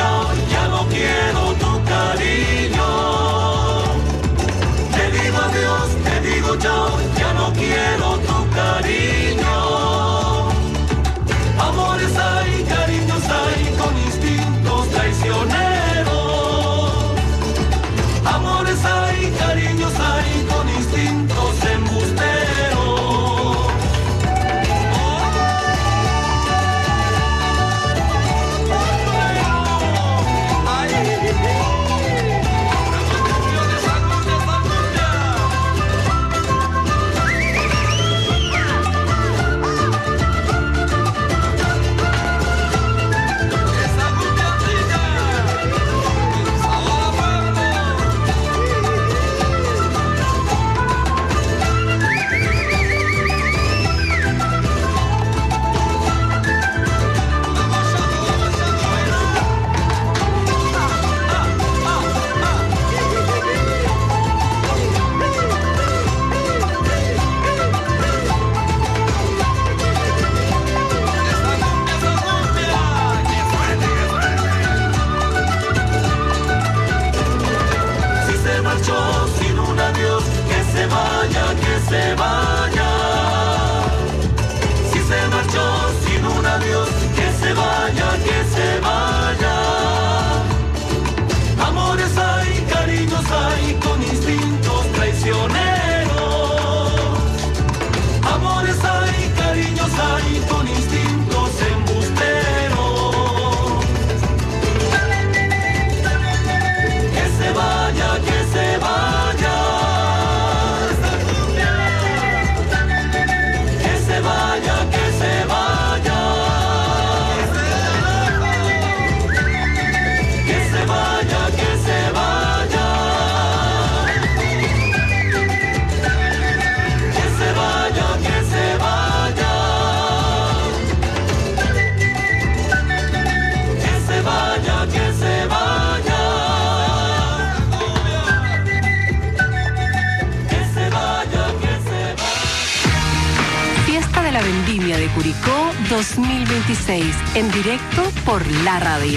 Chao, ya no quiero tu cariño. Te digo adiós. marchó sin un adiós, que se vaya, que se vaya. Si se marchó sin un adiós, que se vaya, que se vaya. Amores hay, cariños hay, con instintos traicioneros. Amores hay, cariños hay, con instintos embusteros. Que se vaya, que se vaya. Que se vaya, que se vaya. Que se vaya, que se vaya. Que se vaya, que se vaya. Que se vaya, que se vaya. Que se vaya, que se vaya. Fiesta de la Vendimia de Curicó 2026, en directo por la radio.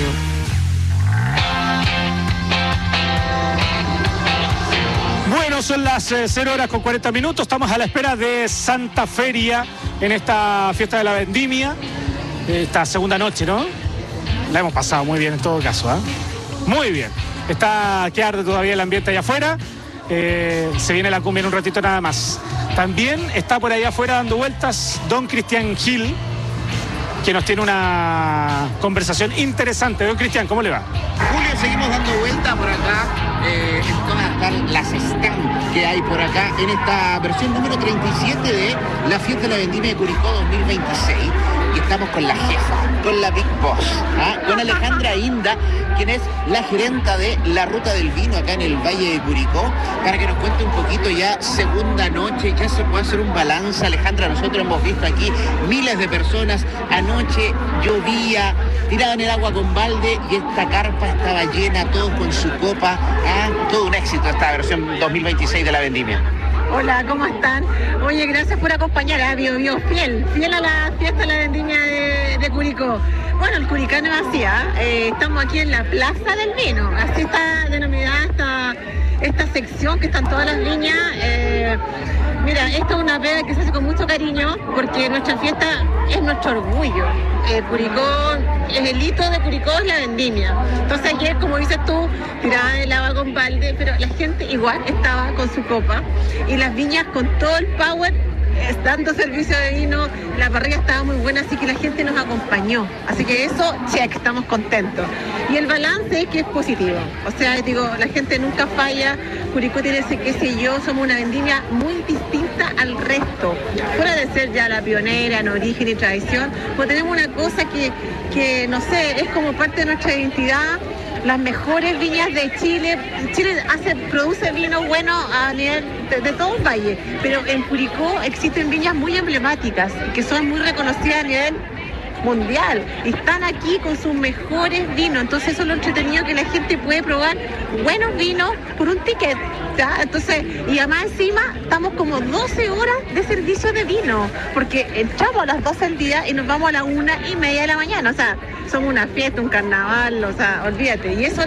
Bueno, son las 0 horas con 40 minutos. Estamos a la espera de Santa Feria en esta fiesta de la Vendimia. Esta segunda noche, ¿no? La hemos pasado muy bien en todo caso, ¿eh? Muy bien. Está que arde todavía el ambiente allá afuera. Se viene la cumbia en un ratito nada más. También está por allá afuera dando vueltas don Cristian Gil, que nos tiene una conversación interesante. Don Cristian, ¿cómo le va? Julio, seguimos dando vuelta por acá en todas las stands que hay por acá en esta versión número 37 de la Fiesta de la Vendimia de Curicó 2026. Y estamos con la jefa, con la Big Boss, con Alejandra Inda, quien es la gerenta de la Ruta del Vino acá en el Valle de Curicó, para que nos cuente un poquito ya segunda noche, ya se puede hacer un balance. Alejandra, nosotros hemos visto aquí miles de personas, anoche llovía, tiraban el agua con balde y esta carpa estaba llena, todos con su copa, todo un éxito esta versión 2026 de la Vendimia. Hola, ¿cómo están? Oye, gracias por acompañar a Bio fiel a la fiesta de la Vendimia de Curicó. Bueno, el curicano es así, estamos aquí en la Plaza del Vino, así está denominada esta sección que están todas las viñas. Mira, esta es una pega que se hace con mucho cariño porque nuestra fiesta es nuestro orgullo. Curicó, es el hito de Curicó es la vendimia. Entonces ayer, como dices tú, tiraban el agua con balde, pero la gente igual estaba con su copa y las viñas con todo el power dando servicio de vino. La parrilla estaba muy buena, así que la gente nos acompañó. Así que eso, check, estamos contentos. Y el balance es que es positivo. O sea, digo, la gente nunca falla. Curicó tiene ese qué sé yo, somos una vendimia muy distinta al resto. Fuera de ser ya la pionera en origen y tradición, pues tenemos una cosa que no sé, es como parte de nuestra identidad. Las mejores viñas de Chile. Chile produce vino bueno a nivel de todo el valle, pero en Curicó existen viñas muy emblemáticas que son muy reconocidas a nivel mundial y están aquí con sus mejores vinos. Entonces eso es lo entretenido, que la gente puede probar buenos vinos por un ticket, ¿ya? Entonces, y además encima estamos como 12 horas de servicio de vino, porque entramos a las 12 del día y nos vamos a las 1:30 de la mañana. O sea, somos una fiesta, un carnaval, o sea, olvídate. Y eso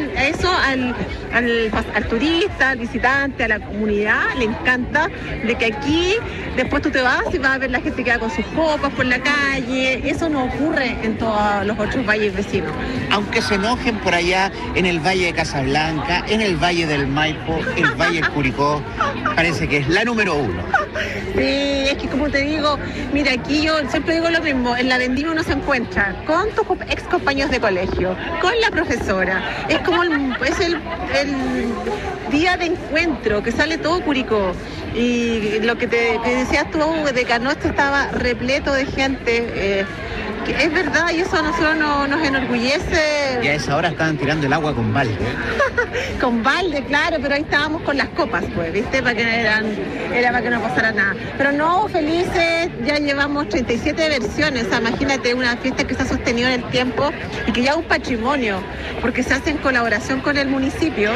al turista, al visitante, a la comunidad le encanta, de que aquí después tú te vas y vas a ver la gente que va con sus copas por la calle. Eso no ocurre en todos los otros valles vecinos. Aunque se enojen por allá en el Valle de Casablanca, en el Valle del Maipo, el Valle del Curicó, parece que es la número 1. Sí, es que como te digo, mira, aquí yo siempre digo lo mismo, en la vendimia uno se encuentra con tus ex compañeros de colegio, con la profesora, es como el día de encuentro, que sale todo Curicó. Y lo que te decías tú de que anoche estaba repleto de gente, que es verdad, y eso a nosotros nos enorgullece. Y a esa hora estaban tirando el agua con balde. Con balde, claro, pero ahí estábamos con las copas, pues, ¿viste? Era para que no pasara nada. Pero no, felices, ya llevamos 37 versiones, o sea, imagínate, una fiesta que se ha sostenido en el tiempo y que ya es un patrimonio, porque se hace en colaboración con el municipio.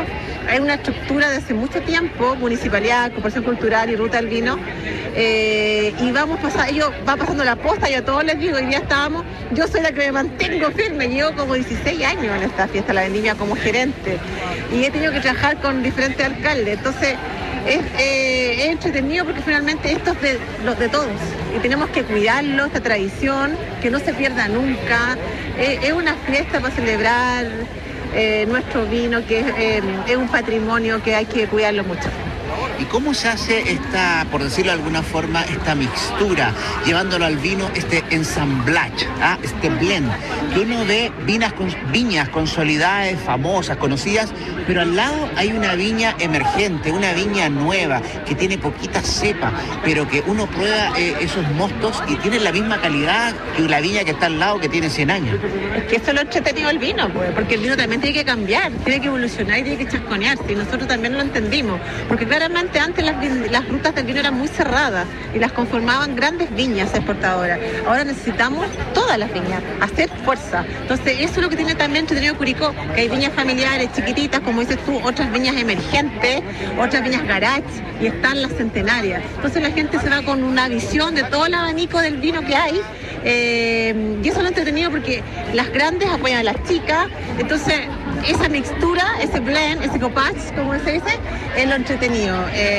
hay una estructura de hace mucho tiempo, Municipalidad, Corporación Cultural y Ruta del Vino, y ellos van pasando la posta, yo a todos les digo, hoy día estábamos, yo soy la que me mantengo firme, llevo como 16 años en esta fiesta de la vendimia como gerente, y he tenido que trabajar con diferentes alcaldes, entonces es entretenido porque finalmente esto es de todos, y tenemos que cuidarlo, esta tradición, que no se pierda nunca, es una fiesta para celebrar nuestro vino, que es un patrimonio que hay que cuidarlo mucho. ¿Y cómo se hace esta, por decirlo de alguna forma, esta mixtura, llevándolo al vino, este ensamblage, este blend, que uno ve viñas consolidadas, famosas, conocidas, pero al lado hay una viña emergente, una viña nueva, que tiene poquita cepa, pero que uno prueba esos mostos y tiene la misma calidad que la viña que está al lado, que tiene 100 años. Es que eso es lo entretenido del vino, pues, porque el vino también tiene que cambiar, tiene que evolucionar y tiene que chasconearse, y nosotros también lo entendimos, porque claramente antes las rutas del vino eran muy cerradas y las conformaban grandes viñas exportadoras. Ahora necesitamos todas las viñas, hacer fuerza. Entonces eso es lo que tiene también entretenido Curicó, que hay viñas familiares, chiquititas, como dices tú, otras viñas emergentes, otras viñas garage, y están las centenarias. Entonces la gente se va con una visión de todo el abanico del vino que hay, y eso es lo entretenido porque las grandes apoyan a las chicas, entonces esa mixtura, ese blend, ese copage, como se dice, es lo entretenido.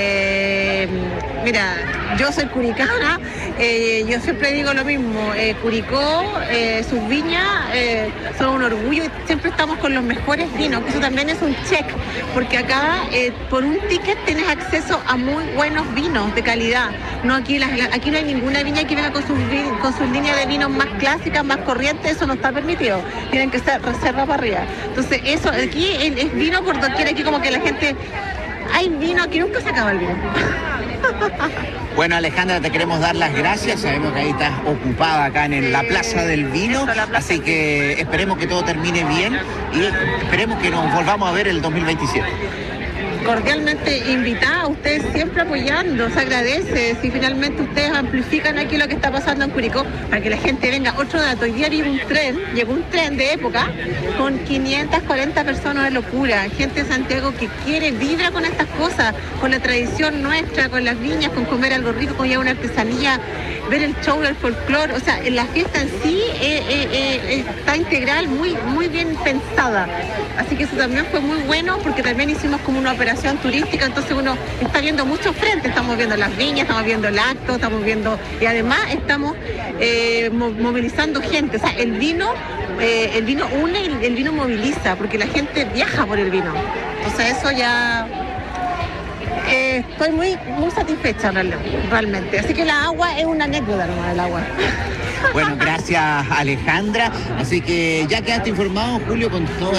Mira, yo soy curicana, yo siempre digo lo mismo, Curicó, sus viñas son un orgullo y siempre estamos con los mejores vinos, que eso también es un check, porque acá por un ticket tienes acceso a muy buenos vinos de calidad. No, aquí no hay ninguna viña que venga con sus líneas de vinos más clásicas, más corrientes, eso no está permitido, tienen que ser reserva para arriba. Entonces eso, aquí es vino por doquier, aquí como que la gente, hay vino, aquí nunca se acaba el vino. Bueno, Alejandra, te queremos dar las gracias, sabemos que ahí estás ocupada acá en la Plaza del Vino, así que esperemos que todo termine bien y esperemos que nos volvamos a ver el 2027. Cordialmente invitada, ustedes siempre apoyando, se agradece si finalmente ustedes amplifican aquí lo que está pasando en Curicó para que la gente venga. Otro dato, hoy día llegó un tren de época con 540 personas, de locura, gente de Santiago que vibra con estas cosas, con la tradición nuestra, con las viñas, con comer algo rico, con ya una artesanía, ver el show del folclore, o sea, la fiesta en sí está integral, muy bien pensada, así que eso también fue muy bueno porque también hicimos como una operación turística, entonces uno está viendo muchos frentes, estamos viendo las viñas, estamos viendo el acto, estamos viendo, y además estamos movilizando gente, o sea, el vino une, el vino moviliza, porque la gente viaja por el vino, entonces eso ya... estoy muy satisfecha realmente, así que la agua es una anécdota nomás, el agua. Bueno, gracias Alejandra, así que ya quedaste informado, Julio, con todo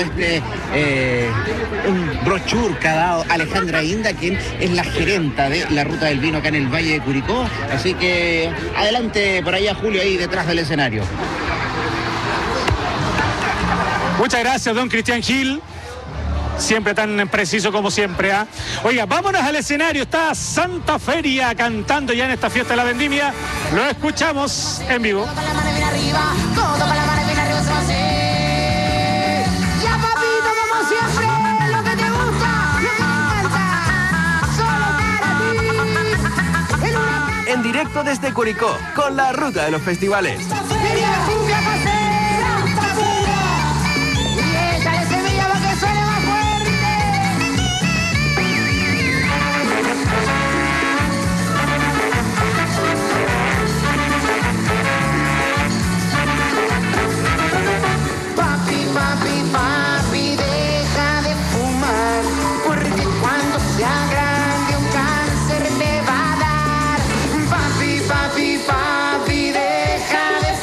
un brochure que ha dado Alejandra Inda, quien es la gerenta de la Ruta del Vino acá en el Valle de Curicó, así que adelante por allá, Julio, ahí detrás del escenario. Muchas gracias, don Cristian Gil. Siempre tan preciso como siempre, ¿ah? Oiga, vámonos al escenario. Está Santa Feria cantando ya en esta fiesta de la vendimia. Lo escuchamos en vivo. Ya, papito, como siempre, lo que te gusta, lo que me encanta, solo para ti. En directo desde Curicó, con la Ruta de los Festivales. Papi, deja de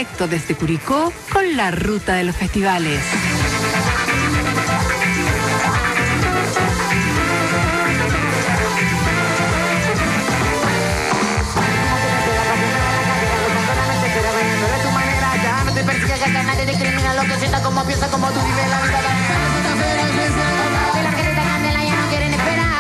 directo desde Curicó con la ruta de los festivales. Nadie discrimina lo que sienta, como piensa, como tú vives la vida. De la gente tan candela ya no quieren esperar.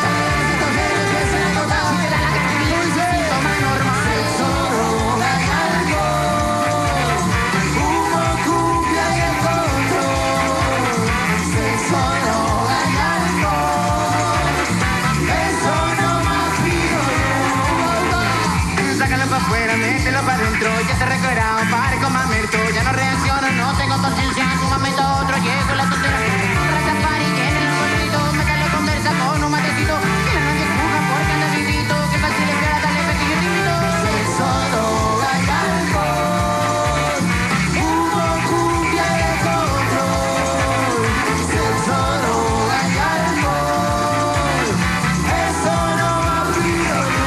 Si te da la gana, y es un síntoma normal. Sexo, droga y alcohol. Humo, cumbia y el control. Sexo, droga y alcohol. Eso no más pido yo. Sácalo para afuera, mételo para adentro. Ya se recuerda, pare con mamerto. Ya no reacciona, no tengo conciencia. Súmame todo otro, llego la tontera. Raza party, llena el bolsito. Métale conversa con un matecito. Que la noche juega porque anda vivito. Que fácil es ver a darle pequeño ritmito. Sexo, droga y alcohol. Humo, cumbia y el control. Sexo, droga y alcohol. Eso no más pido yo.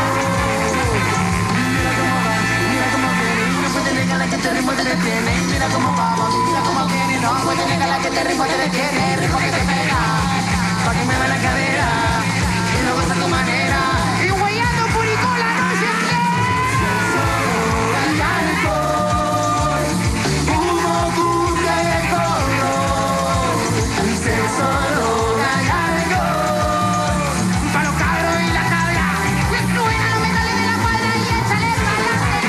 Mira cómo viene, no puede negar la que este ritmo te detiene. Mira cómo vamos, mira cómo viene. No puede negar la que este ritmo te detiene. Ritmo que te pega, pa' que me va la cadera. Y luego a tu manera. Y guayando Curicó la noche entera. Sexo, droga y alcohol. Humo, cumbia y el control. Sexo, droga y alcohol. Pa' los cabros y la tabla. Que suenan los metales de la cuadra y échale para adelante.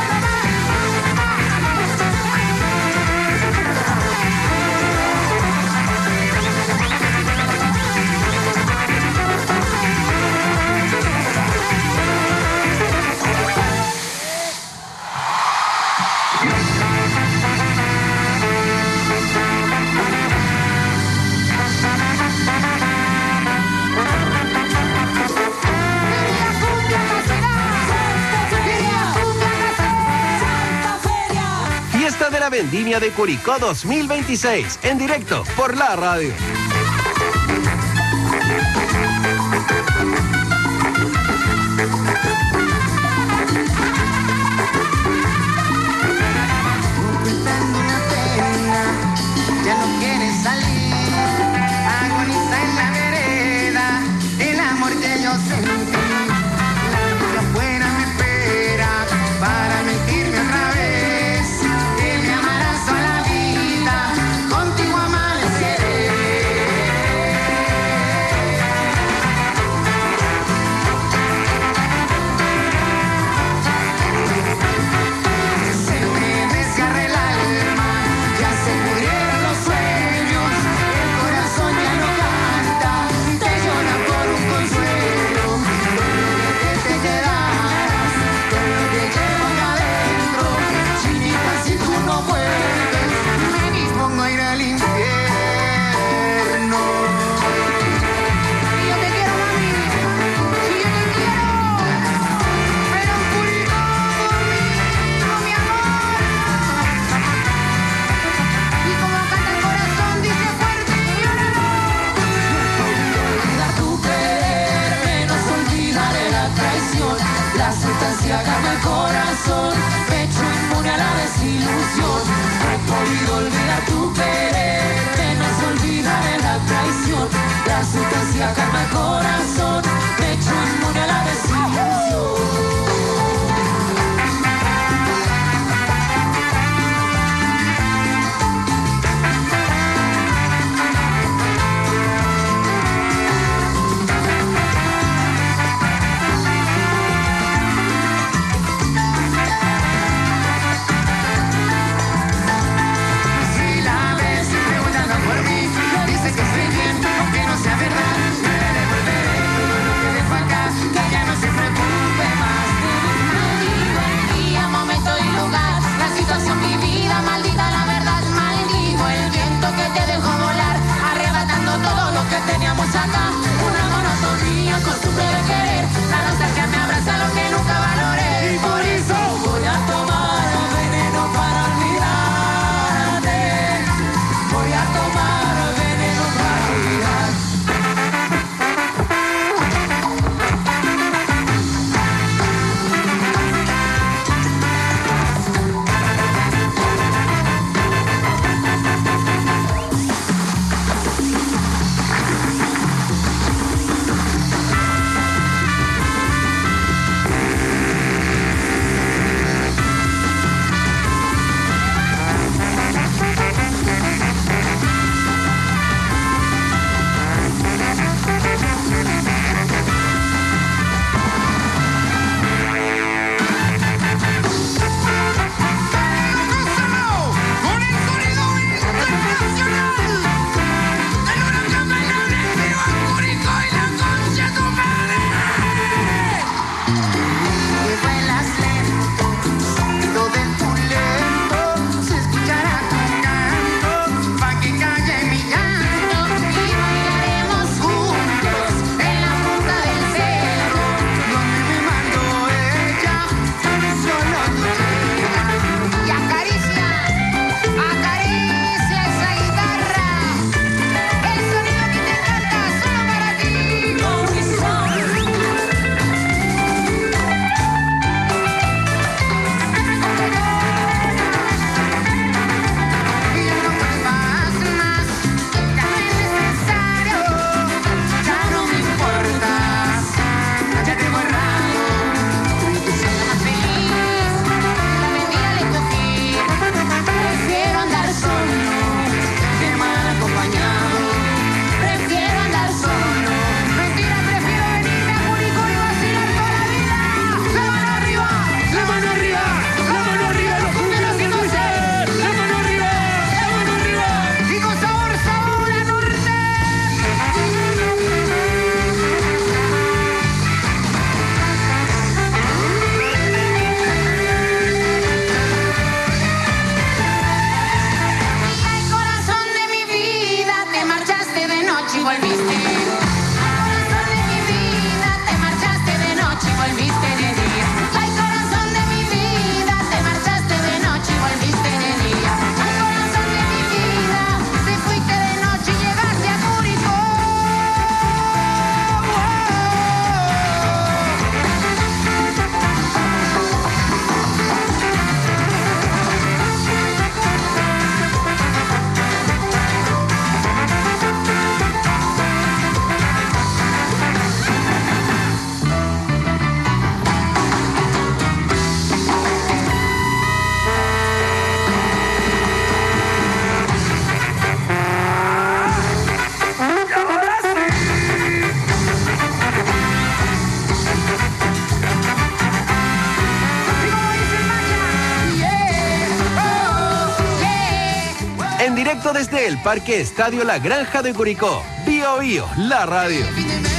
Fiesta de la Vendimia de Curicó 2026, en directo por la radio. Ocultando una pena, ya no quiere salir. Agoniza en la vereda, el amor que yo sentí. La vida afuera me espera para mentirme otra vez. Que me amarás a la vida, contigo amaneceré. Se me desgarra el alma, ya se pudrieron los sueños. El corazón ya no canta, te llora por un consuelo. Todo lo que te quedarás, todo lo que llevo acá adentro. Chinita, si tú no vuelves, me dispongo a ir al infierno. Y yo te quiero, mami, y yo te quiero, pero en Curicó conmigo, mi amor. Y como canta el corazón, dice fuerte y llóralo. Olvidar tu querer, menos olvidaré la traición. La sustancia gana el corazón, pecho inmune a la desilusión. No he podido olvidar tu querer, menos olvidaré la traición. La sustancia gana el corazón, pecho inmune a la desilusión. Si la ves preguntando por mí, dice que estoy bien, aunque no sea verdad. Le devolveré todo lo que dejo acá, que ya no se preocupe más. Maldigo el día, momento y lugar, la situación vivida, maldita la verdad. Maldigo el viento que te dejó volar, arrebatando todo lo que teníamos acá. Una monotonía, costumbre de querer, la nostalgia me abraza lo que nunca valoré. Y por eso voy a tomar veneno para olvidarte. Voy a tomar veneno para olvidarte. desde el Parque Estadio La Granja de Curicó. Bio Bio, la radio.